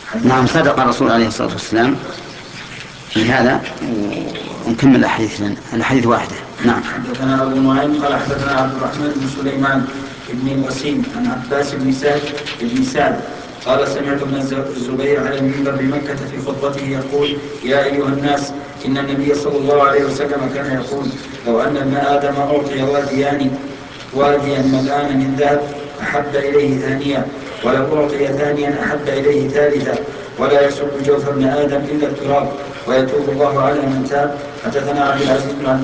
نعم صدق الرسول عليه الصلاة والسلام في هذا. ونكمل الحديث واحدة. نعم. حدثنا أبو نعيم قال حدثنا عبد الرحمن بن سليمان بن الوسيم عن عباس بن سعد قال سمعت ابن الزبير على المنبر بمكة في خطبته يقول يا أيها الناس إن النبي صلى الله عليه وسلم كان يقول لو أن ابن آدم أعطي واديا ملآنا من ذهب أحب إليه ثانيا ولو أعطي ثانيا أحب إليه ثالثا ولا يسب جوف ابن آدم إلا التراب ويتوب الله على من تاب. حدثنا عبد العزيز بن